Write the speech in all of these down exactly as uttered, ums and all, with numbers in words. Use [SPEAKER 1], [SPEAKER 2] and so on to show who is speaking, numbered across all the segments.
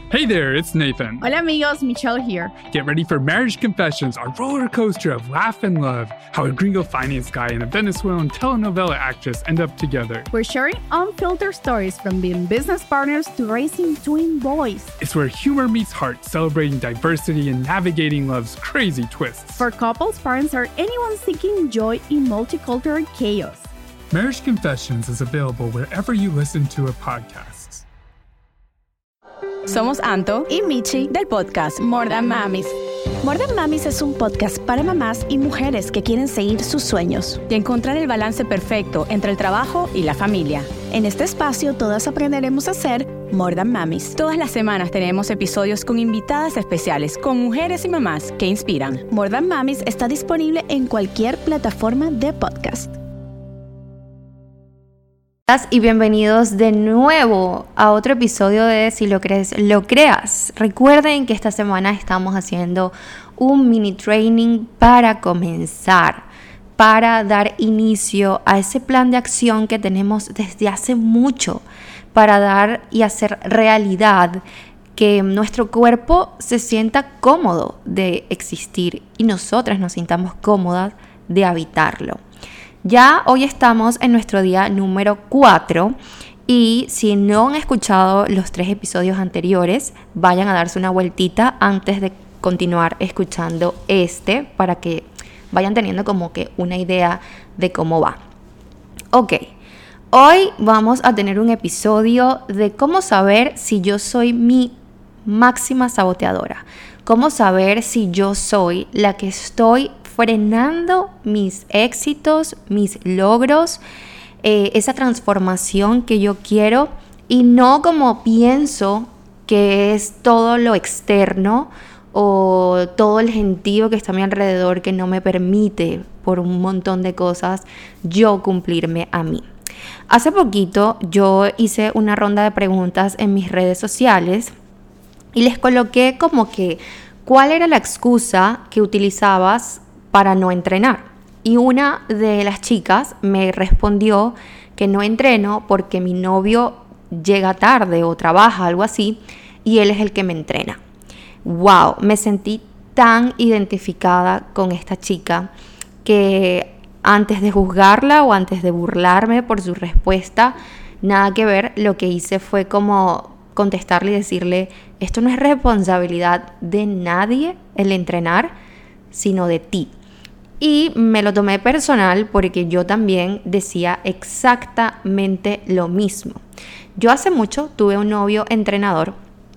[SPEAKER 1] Hey there, it's Nathan.
[SPEAKER 2] Hola amigos, Michelle here.
[SPEAKER 1] Get ready for Marriage Confessions, our roller coaster of laugh and love. How a gringo finance guy and a Venezuelan telenovela actress end up together.
[SPEAKER 2] We're sharing unfiltered stories from being business partners to raising twin boys.
[SPEAKER 1] It's where humor meets heart, celebrating diversity and navigating love's crazy twists.
[SPEAKER 2] For couples, parents, or anyone seeking joy in multicultural chaos.
[SPEAKER 1] Marriage Confessions is available wherever you listen to a podcast.
[SPEAKER 3] Somos Anto
[SPEAKER 2] y Michi
[SPEAKER 3] del podcast More Than Mamis.
[SPEAKER 2] More Than Mamis es un podcast para mamás y mujeres que quieren seguir sus sueños
[SPEAKER 3] y encontrar el balance perfecto entre el trabajo y la familia.
[SPEAKER 2] En este espacio todas aprenderemos a ser More Than Mamis.
[SPEAKER 3] Todas las semanas tenemos episodios con invitadas especiales, con mujeres y mamás que inspiran.
[SPEAKER 2] More Than Mamis está disponible en cualquier plataforma de podcast.
[SPEAKER 4] Y bienvenidos de nuevo a otro episodio de Si lo crees, lo creas. Recuerden que esta semana estamos haciendo un mini training para comenzar, para dar inicio a ese plan de acción que tenemos desde hace mucho, para dar y hacer realidad que nuestro cuerpo se sienta cómodo de existir y nosotras nos sintamos cómodas de habitarlo. Ya hoy estamos en nuestro día número cuatro y si no han escuchado los tres episodios anteriores, vayan a darse una vueltita antes de continuar escuchando este para que vayan teniendo como que una idea de cómo va. Ok, hoy vamos a tener un episodio de cómo saber si yo soy mi máxima saboteadora, cómo saber si yo soy la que estoy frenando mis éxitos, mis logros, eh, esa transformación que yo quiero y no como pienso que es todo lo externo o todo el gentío que está a mi alrededor que no me permite por un montón de cosas yo cumplirme a mí. Hace poquito yo hice una ronda de preguntas en mis redes sociales y les coloqué como que cuál era la excusa que utilizabas para no entrenar. Y una de las chicas me respondió que no entreno porque mi novio llega tarde o trabaja, algo así, y él es el que me entrena. ¡Wow! Me sentí tan identificada con esta chica que antes de juzgarla o antes de burlarme por su respuesta, nada que ver, lo que hice fue como contestarle y decirle, esto no es responsabilidad de nadie el entrenar, sino de ti. Y me lo tomé personal porque yo también decía exactamente lo mismo. Yo hace mucho tuve un novio entrenador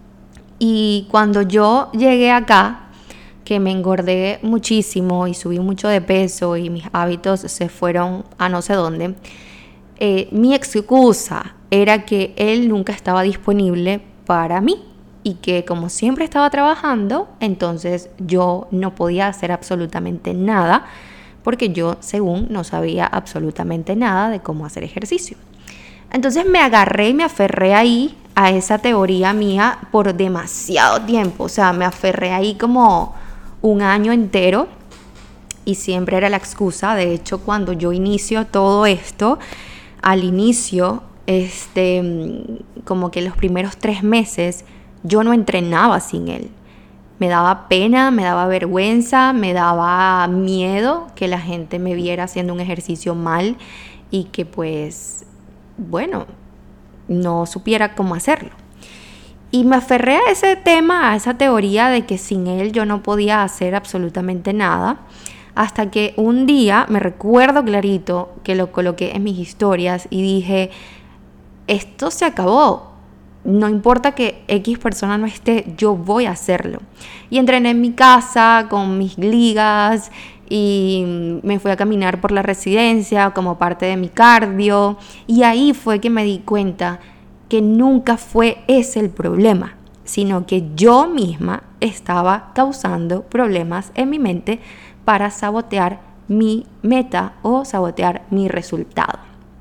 [SPEAKER 4] y cuando yo llegué acá, que me engordé muchísimo y subí mucho de peso y mis hábitos se fueron a no sé dónde, eh, mi excusa era que él nunca estaba disponible para mí. Y que como siempre estaba trabajando, entonces yo no podía hacer absolutamente nada porque yo, según, no sabía absolutamente nada de cómo hacer ejercicio. Entonces me agarré y me aferré ahí a esa teoría mía por demasiado tiempo. O sea, me aferré ahí como un año entero y siempre era la excusa. De hecho, cuando yo inicio todo esto, al inicio, este, como que los primeros tres meses, yo no entrenaba sin él. Me daba pena, me daba vergüenza, me daba miedo que la gente me viera haciendo un ejercicio mal y que pues, bueno, no supiera cómo hacerlo. Y me aferré a ese tema, a esa teoría de que sin él yo no podía hacer absolutamente nada, hasta que un día, me recuerdo clarito que lo coloqué en mis historias y dije, esto se acabó. No importa que X persona no esté, yo voy a hacerlo. Y entrené en mi casa con mis ligas y me fui a caminar por la residencia como parte de mi cardio. Y ahí fue que me di cuenta que nunca fue ese el problema, sino que yo misma estaba causando problemas en mi mente para sabotear mi meta o sabotear mi resultado.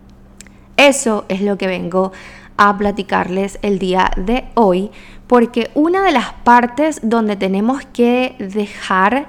[SPEAKER 4] Eso es lo que vengo a platicarles el día de hoy, porque una de las partes donde tenemos que dejar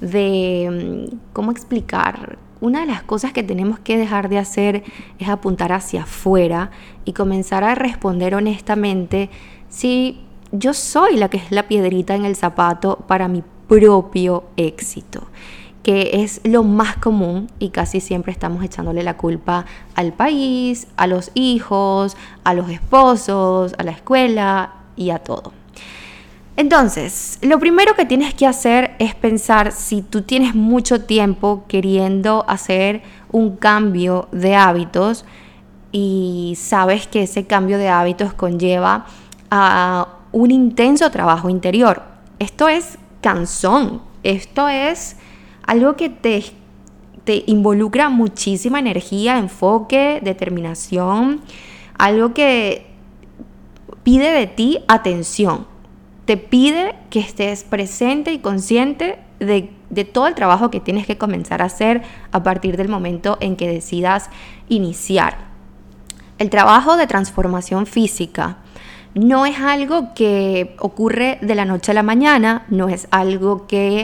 [SPEAKER 4] de, ¿cómo explicar? Una de las cosas que tenemos que dejar de hacer es apuntar hacia afuera y comenzar a responder honestamente si yo soy la que es la piedrita en el zapato para mi propio éxito, que es lo más común y casi siempre estamos echándole la culpa al país, a los hijos, a los esposos, a la escuela y a todo. Entonces, lo primero que tienes que hacer es pensar si tú tienes mucho tiempo queriendo hacer un cambio de hábitos y sabes que ese cambio de hábitos conlleva a un intenso trabajo interior. Esto es cansón, esto es algo que te, te involucra muchísima energía, enfoque, determinación, algo que pide de ti atención, te pide que estés presente y consciente de, de todo el trabajo que tienes que comenzar a hacer a partir del momento en que decidas iniciar. El trabajo de transformación física no es algo que ocurre de la noche a la mañana, no es algo que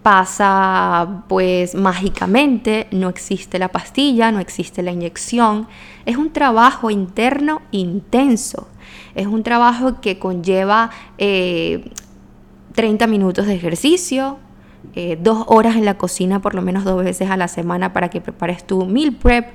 [SPEAKER 4] pasa pues mágicamente, no existe la pastilla, no existe la inyección. Es un trabajo interno intenso, es un trabajo que conlleva eh, treinta minutos de ejercicio, eh, dos horas en la cocina por lo menos dos veces a la semana para que prepares tu meal prep,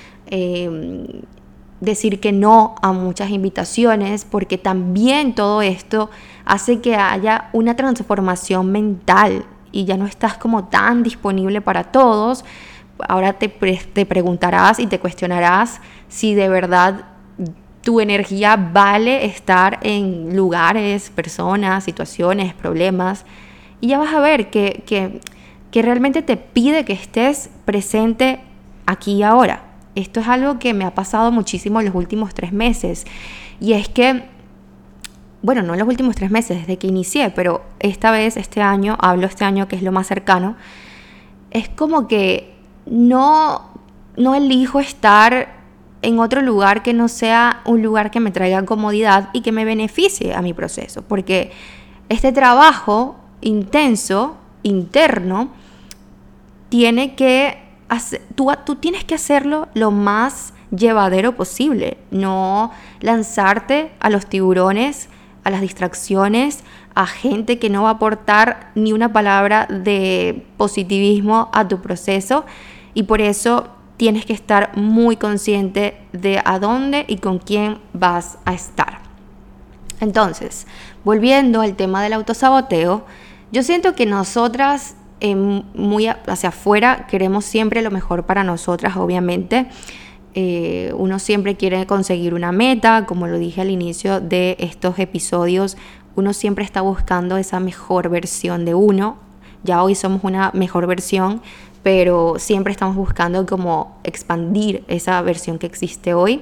[SPEAKER 4] eh, decir que no a muchas invitaciones, porque también todo esto hace que haya una transformación mental y ya no estás como tan disponible para todos. Ahora te, pre- te preguntarás y te cuestionarás si de verdad tu energía vale estar en lugares, personas, situaciones, problemas, y ya vas a ver que, que, que realmente te pide que estés presente aquí y ahora. Esto es algo que me ha pasado muchísimo en los últimos tres meses. Y es que, bueno, no en los últimos tres meses, desde que inicié, pero esta vez, este año, hablo este año que es lo más cercano, es como que no, no elijo estar en otro lugar que no sea un lugar que me traiga comodidad y que me beneficie a mi proceso. Porque este trabajo intenso, interno, tiene que Tú, tú tienes que hacerlo lo más llevadero posible, no lanzarte a los tiburones, a las distracciones, a gente que no va a aportar ni una palabra de positivismo a tu proceso, y por eso tienes que estar muy consciente de a dónde y con quién vas a estar. Entonces, volviendo al tema del autosaboteo, yo siento que nosotras Eh, muy hacia afuera queremos siempre lo mejor para nosotras, obviamente. Eh, uno siempre quiere conseguir una meta, como lo dije al inicio de estos episodios, uno siempre está buscando esa mejor versión de uno. Ya hoy somos una mejor versión, pero siempre estamos buscando como expandir esa versión que existe hoy.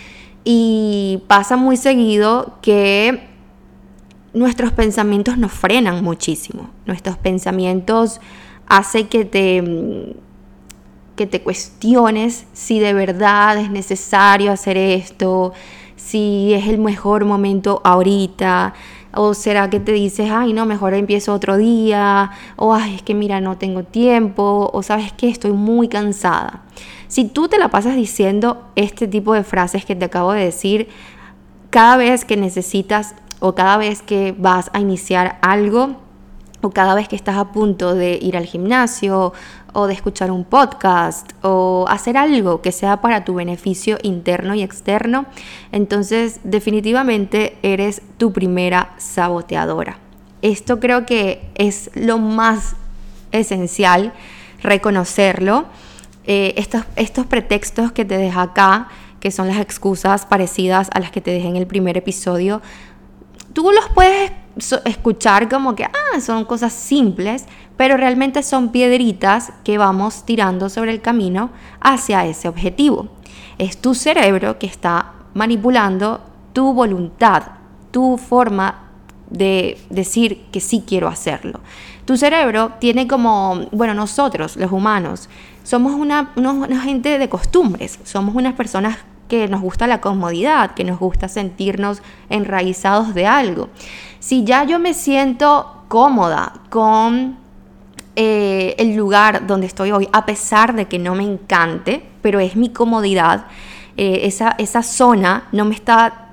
[SPEAKER 4] Y pasa muy seguido que nuestros pensamientos nos frenan muchísimo. Nuestros pensamientos hacen que te, que te cuestiones si de verdad es necesario hacer esto, si es el mejor momento ahorita, o será que te dices, ay no, mejor empiezo otro día, o ay, es que mira, no tengo tiempo, o sabes que estoy muy cansada. Si tú te la pasas diciendo este tipo de frases que te acabo de decir, cada vez que necesitas o cada vez que vas a iniciar algo, o cada vez que estás a punto de ir al gimnasio, o de escuchar un podcast, o hacer algo que sea para tu beneficio interno y externo, entonces definitivamente eres tu primera saboteadora. Esto creo que es lo más esencial, reconocerlo. Eh, estos, estos pretextos que te deja acá, que son las excusas parecidas a las que te dejé en el primer episodio, tú los puedes escuchar como que ah, son cosas simples, pero realmente son piedritas que vamos tirando sobre el camino hacia ese objetivo. Es tu cerebro que está manipulando tu voluntad, tu forma de decir que sí quiero hacerlo. Tu cerebro tiene como, bueno, nosotros los humanos somos una, una, una gente de costumbres, somos unas personas que nos gusta la comodidad, que nos gusta sentirnos enraizados de algo. Si ya yo me siento cómoda con eh, el lugar donde estoy hoy, a pesar de que no me encante, pero es mi comodidad, eh, esa, esa zona no me está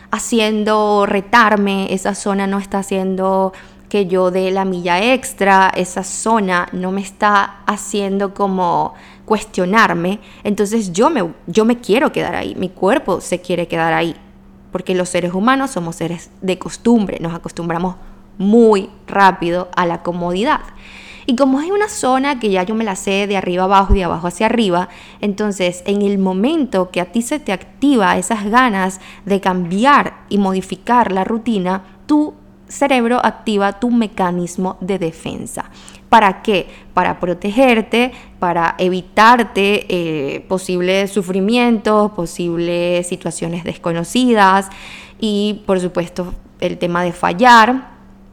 [SPEAKER 4] haciendo retarme, esa zona no está haciendo que yo dé la milla extra, esa zona no me está haciendo como cuestionarme, entonces yo me, yo me quiero quedar ahí, mi cuerpo se quiere quedar ahí, porque los seres humanos somos seres de costumbre, nos acostumbramos muy rápido a la comodidad. Y como hay una zona que ya yo me la sé de arriba abajo y de abajo hacia arriba, entonces en el momento que a ti se te activa esas ganas de cambiar y modificar la rutina, tu cerebro activa tu mecanismo de defensa. ¿Para qué? Para protegerte, para evitarte eh, posibles sufrimientos, posibles situaciones desconocidas y, por supuesto, el tema de fallar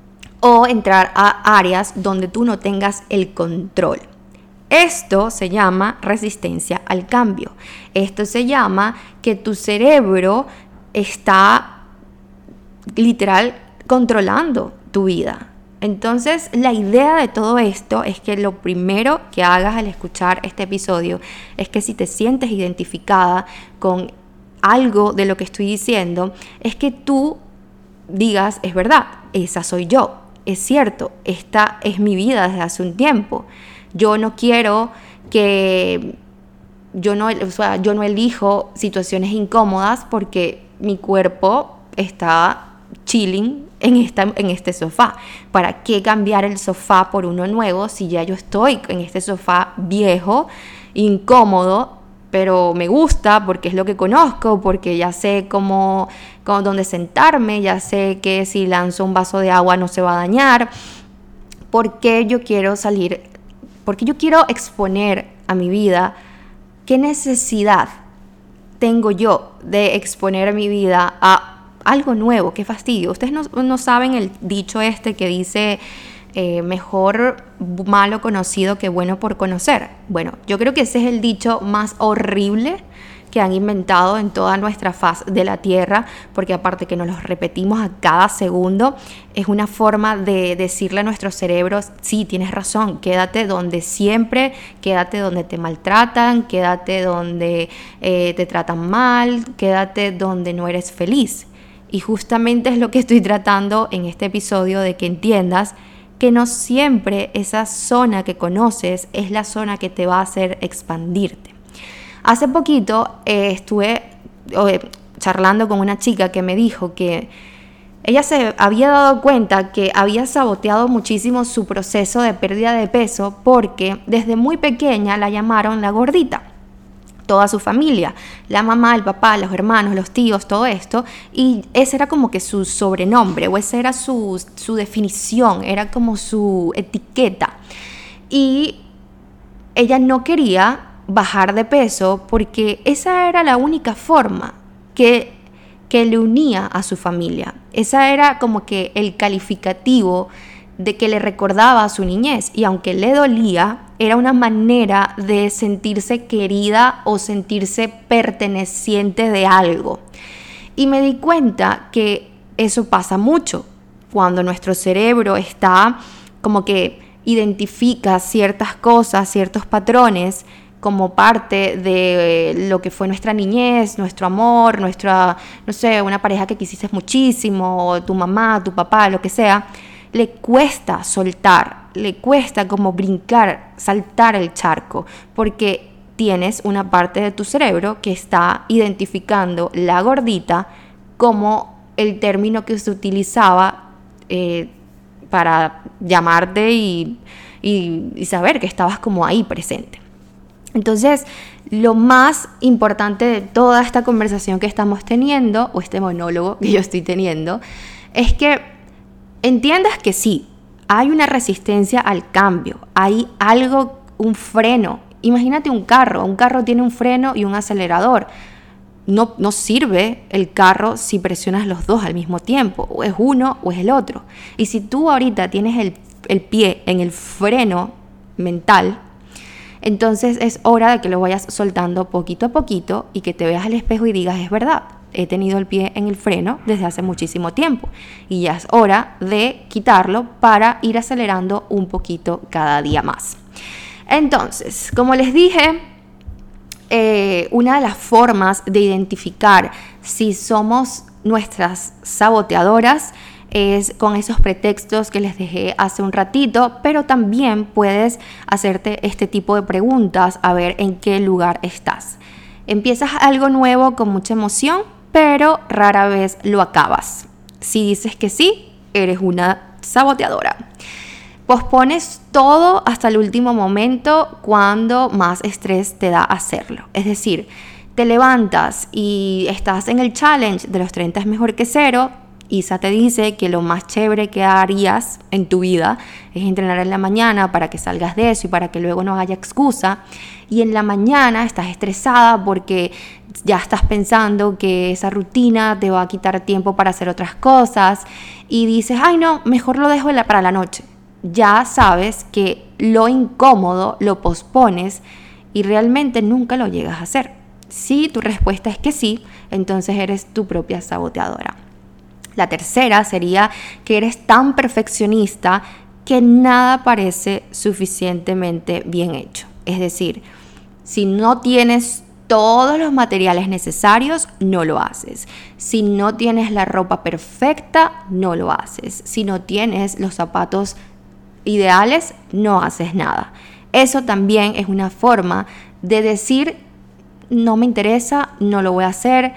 [SPEAKER 4] o entrar a áreas donde tú no tengas el control. Esto se llama resistencia al cambio. Esto se llama que tu cerebro está literal controlando tu vida. Entonces, la idea de todo esto es que lo primero que hagas al escuchar este episodio es que si te sientes identificada con algo de lo que estoy diciendo, es que tú digas, es verdad, esa soy yo, es cierto, esta es mi vida desde hace un tiempo. Yo no quiero que, yo no, o sea, yo no elijo situaciones incómodas porque mi cuerpo está chilling en, esta, en este sofá. ¿Para qué cambiar el sofá por uno nuevo si ya yo estoy en este sofá viejo, incómodo, pero me gusta porque es lo que conozco, porque ya sé cómo, cómo dónde sentarme, ya sé que si lanzo un vaso de agua no se va a dañar? ¿Por qué yo quiero salir? Porque yo quiero exponer a mi vida. ¿Qué necesidad tengo yo de exponer mi vida a algo nuevo? Qué fastidio. Ustedes no, no saben el dicho este que dice eh, mejor malo conocido que bueno por conocer. Bueno, yo creo que ese es el dicho más horrible que han inventado en toda nuestra faz de la tierra, porque aparte que nos los repetimos a cada segundo, es una forma de decirle a nuestros cerebros, sí, tienes razón, quédate donde siempre, quédate donde te maltratan, quédate donde eh, te tratan mal, quédate donde no eres feliz. Y justamente es lo que estoy tratando en este episodio, de que entiendas que no siempre esa zona que conoces es la zona que te va a hacer expandirte. Hace poquito eh, estuve eh, charlando con una chica que me dijo que ella se había dado cuenta que había saboteado muchísimo su proceso de pérdida de peso porque desde muy pequeña la llamaron la gordita. Toda su familia, la mamá, el papá, los hermanos, los tíos, todo esto, y ese era como que su sobrenombre, o esa era su, su definición, era como su etiqueta. Y ella no quería bajar de peso porque esa era la única forma que, que le unía a su familia. Esa era como que el calificativo de que le recordaba a su niñez, y aunque le dolía, era una manera de sentirse querida o sentirse perteneciente de algo. Y me di cuenta que eso pasa mucho cuando nuestro cerebro está como que identifica ciertas cosas, ciertos patrones como parte de lo que fue nuestra niñez, nuestro amor, nuestra, no sé, una pareja que quisiste muchísimo, o tu mamá, tu papá, lo que sea. Le cuesta soltar, le cuesta como brincar, saltar el charco, porque tienes una parte de tu cerebro que está identificando la gordita como el término que se utilizaba eh, para llamarte y, y, y saber que estabas como ahí presente. Entonces, lo más importante de toda esta conversación que estamos teniendo, o este monólogo que yo estoy teniendo, es que entiendas que sí, hay una resistencia al cambio, hay algo, un freno. Imagínate un carro, un carro tiene un freno y un acelerador. No, no sirve el carro si presionas los dos al mismo tiempo, o es uno o es el otro. Y si tú ahorita tienes el, el pie en el freno mental, entonces es hora de que lo vayas soltando poquito a poquito y que te veas al espejo y digas, es verdad, he tenido el pie en el freno desde hace muchísimo tiempo y ya es hora de quitarlo para ir acelerando un poquito cada día más. Entonces, como les dije, eh, una de las formas de identificar si somos nuestras saboteadoras es con esos pretextos que les dejé hace un ratito, pero también puedes hacerte este tipo de preguntas a ver en qué lugar estás. Empiezas algo nuevo con mucha emoción, pero rara vez lo acabas. Si dices que sí, eres una saboteadora. Pospones todo hasta el último momento cuando más estrés te da hacerlo. Es decir, te levantas y estás en el challenge de los treinta es mejor que cero. Isa te dice que lo más chévere que harías en tu vida es entrenar en la mañana para que salgas de eso y para que luego no haya excusa. Y en la mañana estás estresada porque ya estás pensando que esa rutina te va a quitar tiempo para hacer otras cosas y dices, ay no, mejor lo dejo para la noche. Ya sabes que lo incómodo lo pospones y realmente nunca lo llegas a hacer. Si tu respuesta es que sí, entonces eres tu propia saboteadora. La tercera sería que eres tan perfeccionista que nada parece suficientemente bien hecho. Es decir, si no tienes todos los materiales necesarios, no lo haces. Si no tienes la ropa perfecta, no lo haces. Si no tienes los zapatos ideales, no haces nada. Eso también es una forma de decir, no me interesa, no lo voy a hacer,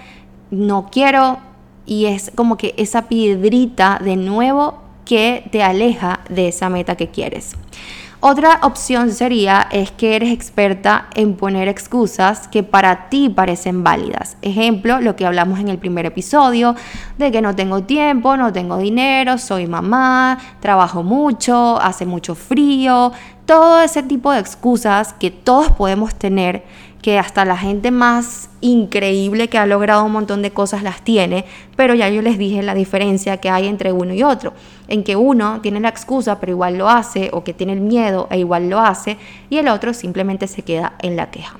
[SPEAKER 4] no quiero. Y es como que esa piedrita de nuevo que te aleja de esa meta que quieres. Otra opción sería es que eres experta en poner excusas que para ti parecen válidas. Ejemplo, lo que hablamos en el primer episodio, de que no tengo tiempo, no tengo dinero, soy mamá, trabajo mucho, hace mucho frío. Todo ese tipo de excusas que todos podemos tener, que hasta la gente más increíble que ha logrado un montón de cosas las tiene, pero ya yo les dije la diferencia que hay entre uno y otro, en que uno tiene la excusa pero igual lo hace, o que tiene el miedo e igual lo hace, y el otro simplemente se queda en la queja.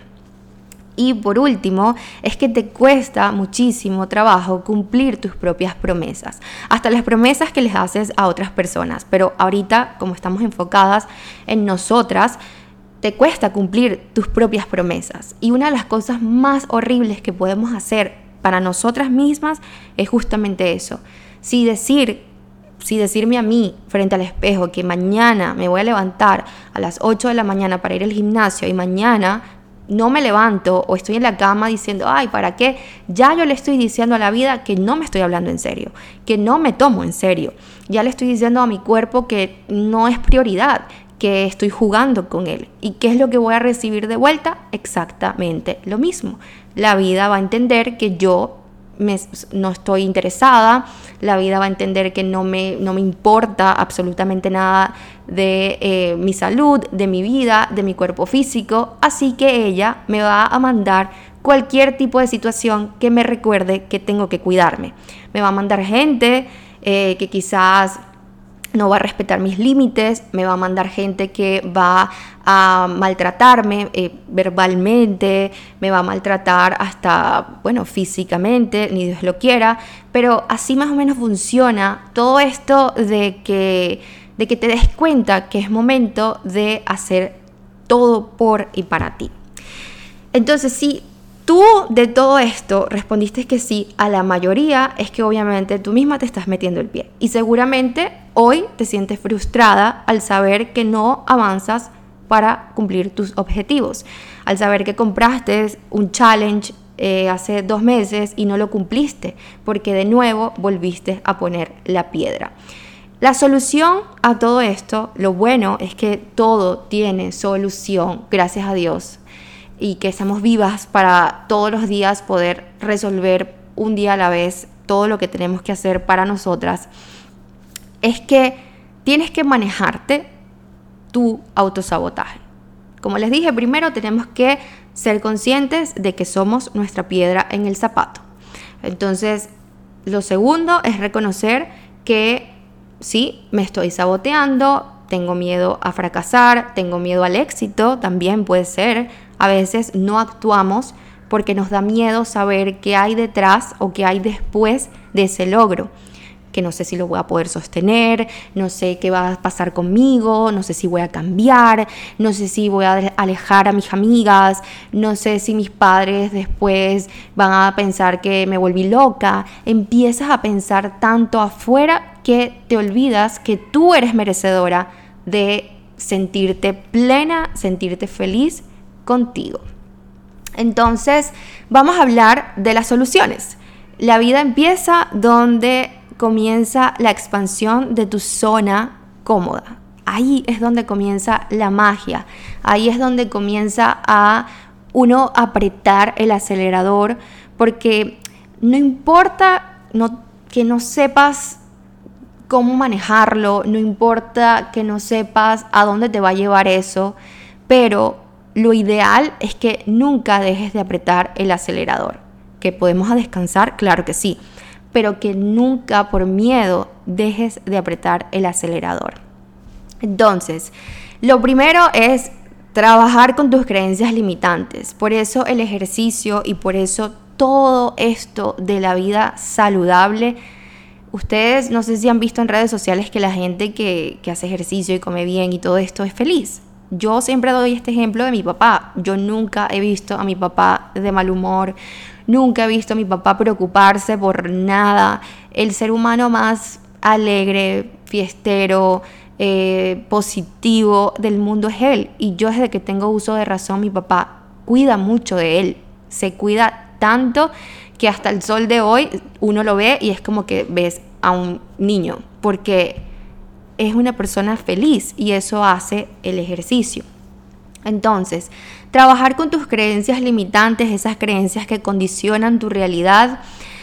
[SPEAKER 4] Y por último, es que te cuesta muchísimo trabajo cumplir tus propias promesas, hasta las promesas que les haces a otras personas, pero ahorita, como estamos enfocadas en nosotras, te cuesta cumplir tus propias promesas. Y una de las cosas más horribles que podemos hacer para nosotras mismas es justamente eso. Si decir, si decirme a mí frente al espejo que mañana me voy a levantar a las ocho de la mañana para ir al gimnasio y mañana no me levanto o estoy en la cama diciendo, ay, ¿para qué? Ya yo le estoy diciendo a la vida que no me estoy hablando en serio, que no me tomo en serio. Ya le estoy diciendo a mi cuerpo que no es prioridad, que estoy jugando con él. ¿Y qué es lo que voy a recibir de vuelta? Exactamente lo mismo. La vida va a entender que yo me, no estoy interesada, la vida va a entender que no me, no me importa absolutamente nada de eh, mi salud, de mi vida, de mi cuerpo físico, así que ella me va a mandar cualquier tipo de situación que me recuerde que tengo que cuidarme. Me va a mandar gente eh, que quizás no va a respetar mis límites, me va a mandar gente que va a maltratarme eh, verbalmente, me va a maltratar hasta, bueno, físicamente, ni Dios lo quiera, pero así más o menos funciona todo esto de que, de que te des cuenta que es momento de hacer todo por y para ti. Entonces, si tú de todo esto respondiste que sí a la mayoría, es que obviamente tú misma te estás metiendo el pie. Y seguramente hoy te sientes frustrada al saber que no avanzas para cumplir tus objetivos. Al saber que compraste un challenge eh, hace dos meses y no lo cumpliste, porque de nuevo volviste a poner la piedra. La solución a todo esto, lo bueno es que todo tiene solución, gracias a Dios. Y que estamos vivas para todos los días poder resolver un día a la vez todo lo que tenemos que hacer para nosotras, es que tienes que manejarte tu autosabotaje. Como les dije, primero tenemos que ser conscientes de que somos nuestra piedra en el zapato. Entonces, lo segundo es reconocer que sí, me estoy saboteando, tengo miedo a fracasar, tengo miedo al éxito, también puede ser. A veces no actuamos porque nos da miedo saber qué hay detrás o qué hay después de ese logro. que no sé si lo voy a poder sostener, no sé qué va a pasar conmigo, no sé si voy a cambiar, no sé si voy a alejar a mis amigas, no sé si mis padres después van a pensar que me volví loca. Empiezas a pensar tanto afuera que te olvidas que tú eres merecedora de sentirte plena, sentirte feliz contigo. Entonces, vamos a hablar de las soluciones. La vida empieza donde comienza la expansión de tu zona cómoda. Ahí es donde comienza la magia. Ahí es donde comienza a uno apretar el acelerador, porque no importa no, que no sepas cómo manejarlo, no importa que no sepas a dónde te va a llevar eso, pero lo ideal es que nunca dejes de apretar el acelerador. ¿Que podemos descansar? Claro que sí, pero que nunca por miedo dejes de apretar el acelerador. Entonces, lo primero es trabajar con tus creencias limitantes. Por eso el ejercicio y por eso todo esto de la vida saludable. Ustedes no sé si han visto en redes sociales que la gente que, que hace ejercicio y come bien y todo esto es feliz. Yo siempre doy este ejemplo de mi papá. Yo nunca he visto a mi papá de mal humor. Nunca he visto a mi papá preocuparse por nada. El ser humano más alegre, fiestero, eh, positivo del mundo es él. Y yo desde que tengo uso de razón, mi papá cuida mucho de él. Se cuida tanto que hasta el sol de hoy uno lo ve y es como que ves a un niño. Porque es una persona feliz y eso hace el ejercicio. Entonces, trabajar con tus creencias limitantes, esas creencias que condicionan tu realidad,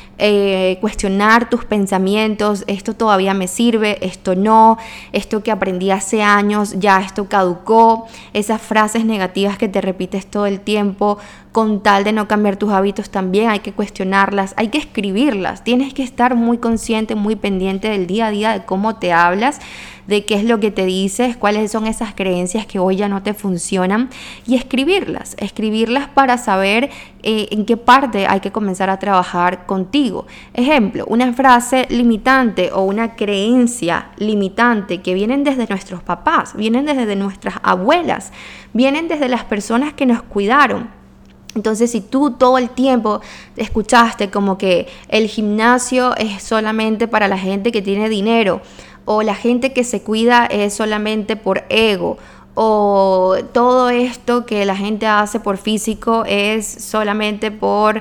[SPEAKER 4] eh, cuestionar tus pensamientos, esto todavía me sirve, esto no, esto que aprendí hace años, ya esto caducó, esas frases negativas que te repites todo el tiempo, con tal de no cambiar tus hábitos también hay que cuestionarlas, hay que escribirlas, tienes que estar muy consciente, muy pendiente del día a día de cómo te hablas, de qué es lo que te dices, cuáles son esas creencias que hoy ya no te funcionan y escribirlas, escribirlas para saber eh, en qué parte hay que comenzar a trabajar contigo. Ejemplo, una frase limitante o una creencia limitante que vienen desde nuestros papás, vienen desde nuestras abuelas, vienen desde las personas que nos cuidaron. Entonces, si tú todo el tiempo escuchaste como que el gimnasio es solamente para la gente que tiene dinero, o la gente que se cuida es solamente por ego, o todo esto que la gente hace por físico es solamente por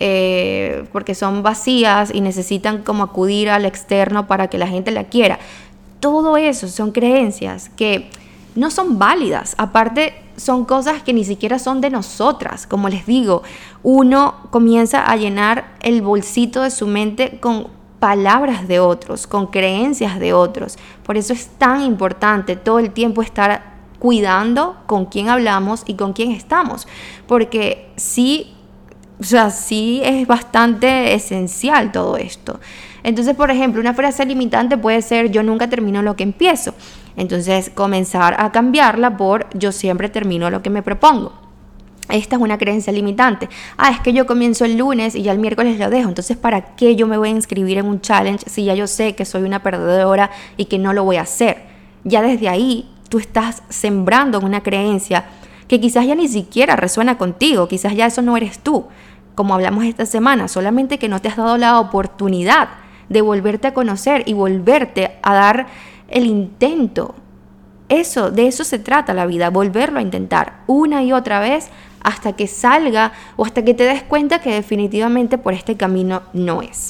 [SPEAKER 4] eh, porque son vacías y necesitan como acudir al externo para que la gente la quiera. Todo eso son creencias que no son válidas. Aparte, son cosas que ni siquiera son de nosotras. Como les digo, uno comienza a llenar el bolsito de su mente con palabras de otros, con creencias de otros. Por eso es tan importante todo el tiempo estar cuidando con quién hablamos y con quién estamos. Porque sí, o sea, sí es bastante esencial todo esto. Entonces, por ejemplo, una frase limitante puede ser: yo nunca termino lo que empiezo. Entonces, comenzar a cambiarla por: yo siempre termino lo que me propongo. Esta es una creencia limitante. Ah, es que yo comienzo el lunes y ya el miércoles lo dejo. Entonces, ¿para qué yo me voy a inscribir en un challenge si ya yo sé que soy una perdedora y que no lo voy a hacer? Ya desde ahí tú estás sembrando una creencia que quizás ya ni siquiera resuena contigo. Quizás ya eso no eres tú. Como hablamos esta semana, solamente que no te has dado la oportunidad de volverte a conocer y volverte a dar el intento. Eso, de eso se trata la vida, volverlo a intentar una y otra vez hasta que salga o hasta que te des cuenta que definitivamente por este camino no es.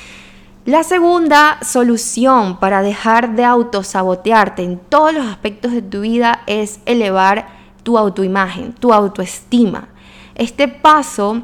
[SPEAKER 4] La segunda solución para dejar de autosabotearte en todos los aspectos de tu vida es elevar tu autoimagen, tu autoestima. Este paso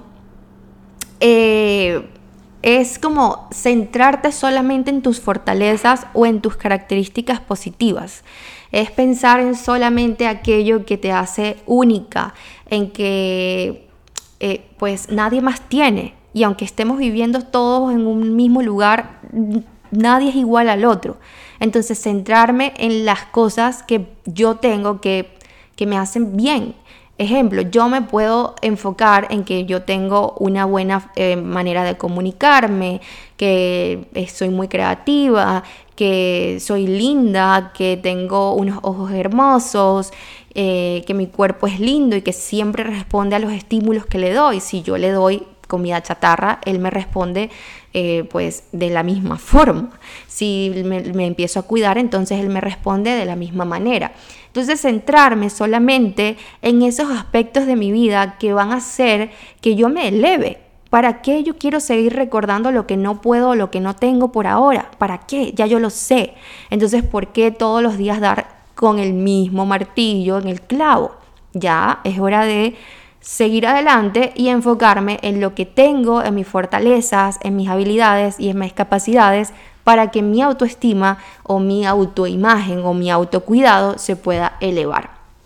[SPEAKER 4] eh, es como centrarte solamente en tus fortalezas o en tus características positivas. Es pensar en solamente aquello que te hace única, en que eh, pues nadie más tiene. Y aunque estemos viviendo todos en un mismo lugar, nadie es igual al otro. Entonces, centrarme en las cosas que yo tengo que, que me hacen bien. Ejemplo, yo me puedo enfocar en que yo tengo una buena eh, manera de comunicarme, que eh, soy muy creativa, que soy linda, que tengo unos ojos hermosos, eh, que mi cuerpo es lindo y que siempre responde a los estímulos que le doy. Si yo le doy comida chatarra, él me responde eh, pues de la misma forma. Si me, me empiezo a cuidar, entonces él me responde de la misma manera. Entonces, centrarme solamente en esos aspectos de mi vida que van a hacer que yo me eleve. ¿Para qué yo quiero seguir recordando lo que no puedo, lo que no tengo por ahora? ¿Para qué? Ya yo lo sé. Entonces, ¿por qué todos los días dar con el mismo martillo en el clavo? Ya es hora de seguir adelante y enfocarme en lo que tengo, en mis fortalezas, en mis habilidades y en mis capacidades, para que mi autoestima o mi autoimagen o mi autocuidado se pueda elevar.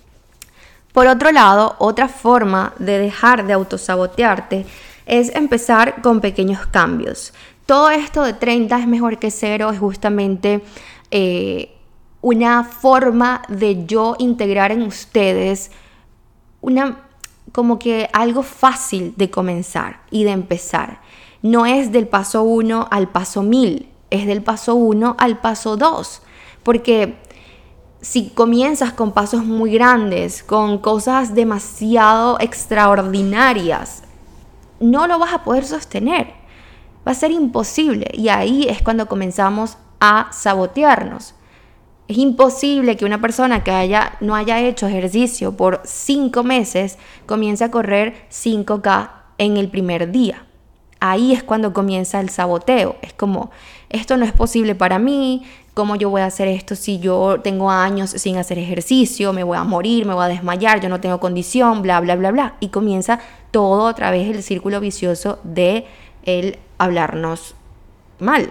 [SPEAKER 4] Por otro lado, otra forma de dejar de autosabotearte es empezar con pequeños cambios. Todo esto de treinta es mejor que cero es justamente eh, una forma de yo integrar en ustedes una, como que algo fácil de comenzar y de empezar. No es del paso uno al paso mil. Es del paso uno al paso dos, porque si comienzas con pasos muy grandes, con cosas demasiado extraordinarias, no lo vas a poder sostener, va a ser imposible, y ahí es cuando comenzamos a sabotearnos. Es imposible que una persona que haya, no haya hecho ejercicio por cinco meses comience a correr cinco K en el primer día. Ahí es cuando comienza el saboteo. Es como, esto no es posible para mí, ¿cómo yo voy a hacer esto si yo tengo años sin hacer ejercicio? Me voy a morir, me voy a desmayar, yo no tengo condición, bla, bla, bla, bla. Y comienza todo otra vez el círculo vicioso de el hablarnos mal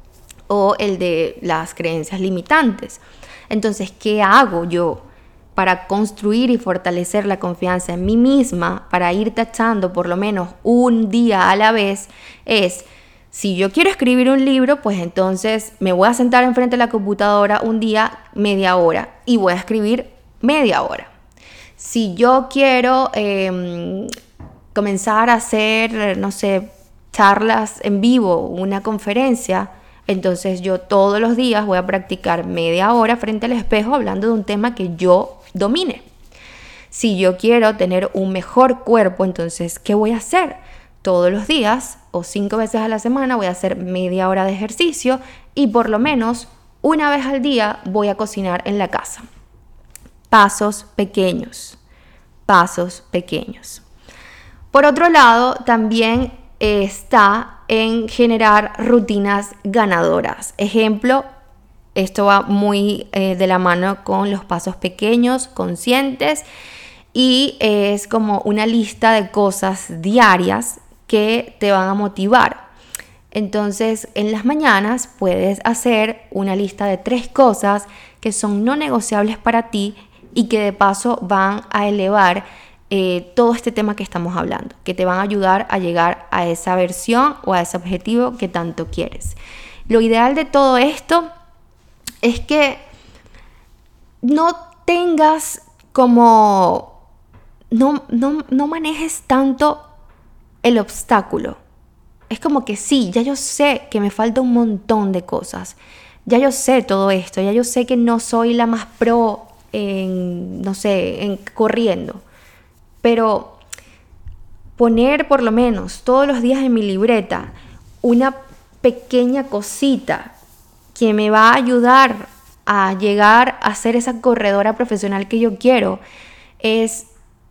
[SPEAKER 4] o el de las creencias limitantes. Entonces, ¿qué hago yo para construir y fortalecer la confianza en mí misma, para ir tachando por lo menos un día a la vez? Es, si yo quiero escribir un libro, pues entonces me voy a sentar enfrente de la computadora un día, media hora, y voy a escribir media hora. Si yo quiero eh, comenzar a hacer, no sé, charlas en vivo, una conferencia, entonces yo todos los días voy a practicar media hora frente al espejo hablando de un tema que yo domine. Si yo quiero tener un mejor cuerpo, entonces, ¿qué voy a hacer? Todos los días o cinco veces a la semana voy a hacer media hora de ejercicio y por lo menos una vez al día voy a cocinar en la casa. Pasos pequeños, pasos pequeños. Por otro lado, también está en generar rutinas ganadoras. Ejemplo, esto va muy eh, de la mano con los pasos pequeños, conscientes, y es como una lista de cosas diarias que te van a motivar. Entonces, en las mañanas puedes hacer una lista de tres cosas que son no negociables para ti y que de paso van a elevar eh, todo este tema que estamos hablando, que te van a ayudar a llegar a esa versión o a ese objetivo que tanto quieres. Lo ideal de todo esto es que no tengas como, no, no, no manejes tanto el obstáculo. Es como que sí, ya yo sé que me falta un montón de cosas. Ya yo sé todo esto, ya yo sé que no soy la más pro en, no sé, en corriendo. Pero poner por lo menos todos los días en mi libreta una pequeña cosita que me va a ayudar a llegar a ser esa corredora profesional que yo quiero es,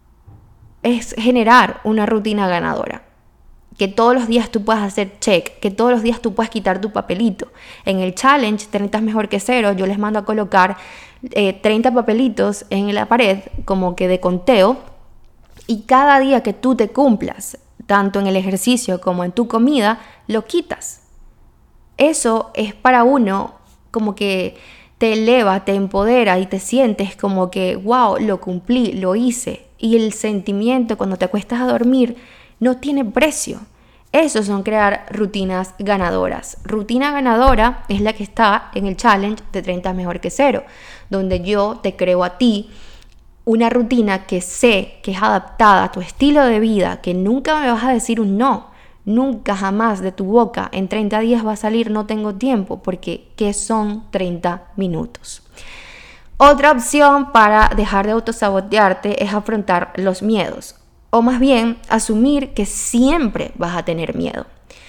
[SPEAKER 4] es generar una rutina ganadora. Que todos los días tú puedas hacer check, que todos los días tú puedas quitar tu papelito. En el challenge treinta es mejor que cero, yo les mando a colocar eh, treinta papelitos en la pared como que de conteo, y cada día que tú te cumplas, tanto en el ejercicio como en tu comida, lo quitas. Eso es para uno como que te eleva, te empodera y te sientes como que wow, lo cumplí, lo hice. Y el sentimiento cuando te acuestas a dormir no tiene precio. Eso son crear rutinas ganadoras. Rutina ganadora es la que está en el challenge de treinta es mejor que cero, donde yo te creo a ti una rutina que sé que es adaptada a tu estilo de vida, que nunca me vas a decir un no, nunca jamás de tu boca en treinta días va a salir no tengo tiempo, porque ¿qué son treinta minutos? Otra opción para dejar de autosabotearte es afrontar los miedos, o más bien asumir que siempre vas a tener miedo.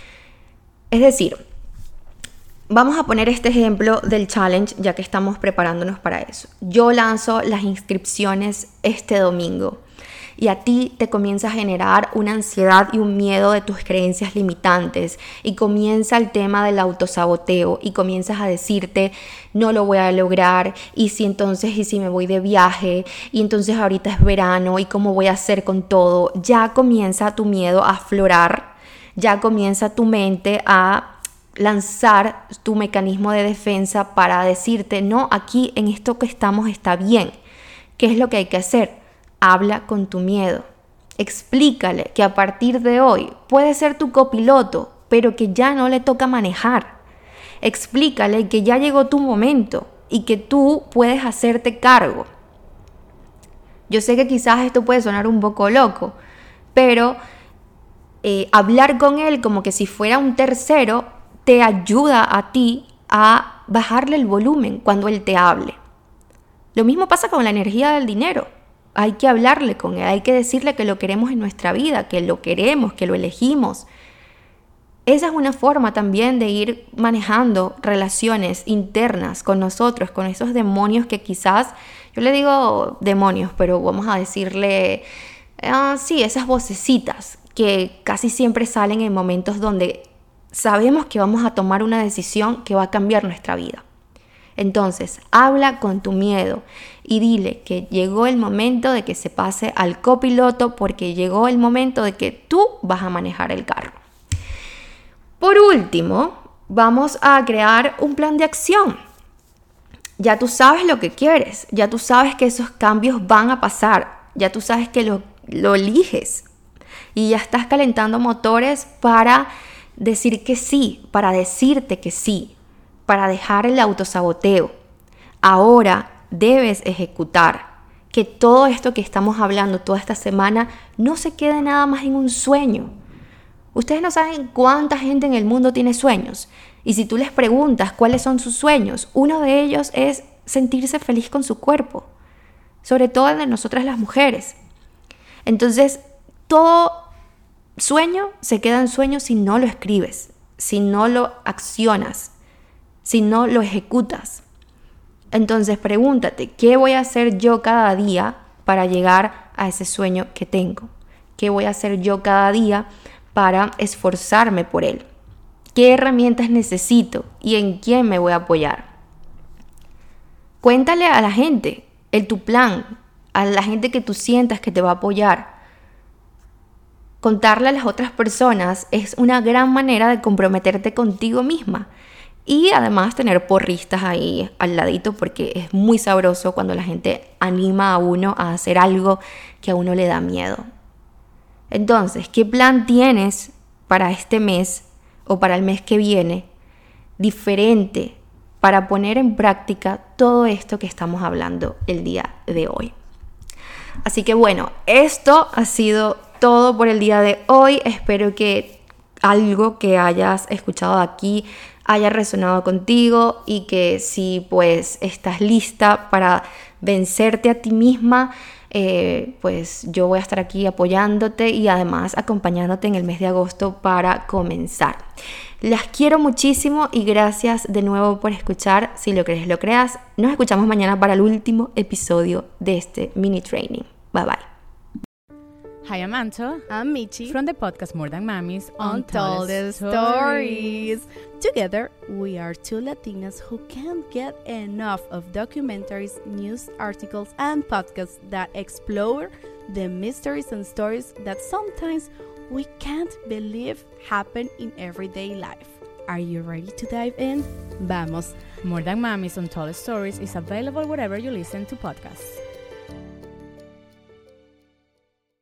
[SPEAKER 4] Es decir, vamos a poner este ejemplo del challenge ya que estamos preparándonos para eso. Yo lanzo las inscripciones este domingo y a ti te comienza a generar una ansiedad y un miedo de tus creencias limitantes y comienza el tema del autosaboteo y comienzas a decirte no lo voy a lograr y si entonces y si me voy de viaje y entonces ahorita es verano y cómo voy a hacer con todo. Ya comienza tu miedo a aflorar, ya comienza tu mente a lanzar tu mecanismo de defensa para decirte no, aquí en esto que estamos está bien. ¿Qué es lo que hay que hacer? Habla con tu miedo. Explícale que a partir de hoy puede ser tu copiloto, pero que ya no le toca manejar. Explícale que ya llegó tu momento y que tú puedes hacerte cargo. Yo sé que quizás esto puede sonar un poco loco, pero eh, hablar con él como que si fuera un tercero te ayuda a ti a bajarle el volumen cuando él te hable. Lo mismo pasa con la energía del dinero. Hay que hablarle con él, hay que decirle que lo queremos en nuestra vida, que lo queremos, que lo elegimos. Esa es una forma también de ir manejando relaciones internas con nosotros, con esos demonios que quizás, yo le digo demonios, pero vamos a decirle, uh, sí, esas vocecitas que casi siempre salen en momentos donde sabemos que vamos a tomar una decisión que va a cambiar nuestra vida. Entonces, habla con tu miedo y dile que llegó el momento de que se pase al copiloto porque llegó el momento de que tú vas a manejar el carro. Por último, vamos a crear un plan de acción. Ya tú sabes lo que quieres, ya tú sabes que esos cambios van a pasar, ya tú sabes que lo, lo eliges y ya estás calentando motores para decir que sí, para decirte que sí, para dejar el autosaboteo. Ahora debes ejecutar, que todo esto que estamos hablando toda esta semana no se quede nada más en un sueño. Ustedes no saben cuánta gente en el mundo tiene sueños. Y si tú les preguntas cuáles son sus sueños, uno de ellos es sentirse feliz con su cuerpo. Sobre todo de nosotras las mujeres. Entonces, todo sueño se queda en sueño si no lo escribes, si no lo accionas, si no lo ejecutas. Entonces pregúntate, ¿qué voy a hacer yo cada día para llegar a ese sueño que tengo? ¿Qué voy a hacer yo cada día para esforzarme por él? ¿Qué herramientas necesito y en quién me voy a apoyar? Cuéntale a la gente el tu plan, a la gente que tú sientas que te va a apoyar. Contarle a las otras personas es una gran manera de comprometerte contigo misma. Y además tener porristas ahí al ladito porque es muy sabroso cuando la gente anima a uno a hacer algo que a uno le da miedo. Entonces, ¿qué plan tienes para este mes o para el mes que viene diferente para poner en práctica todo esto que estamos hablando el día de hoy? Así que bueno, esto ha sido todo por el día de hoy. Espero que algo que hayas escuchado aquí haya resonado contigo y que si pues estás lista para vencerte a ti misma, eh, pues yo voy a estar aquí apoyándote y además acompañándote en el mes de agosto para comenzar. Las quiero muchísimo y gracias de nuevo por escuchar. Si lo crees, lo creas. Nos escuchamos mañana para el último episodio de este mini training. Bye bye.
[SPEAKER 3] Hi, I'm Anto.
[SPEAKER 5] I'm Michi.
[SPEAKER 3] From the podcast More Than Mamis
[SPEAKER 5] Untold Stories. Together, we are two Latinas who can't get enough of documentaries, news articles, and podcasts that explore the mysteries and stories that sometimes we can't believe happen in everyday life. Are you ready to dive in? Vamos!
[SPEAKER 3] More Than Mamis Untold Stories is available wherever you listen to podcasts.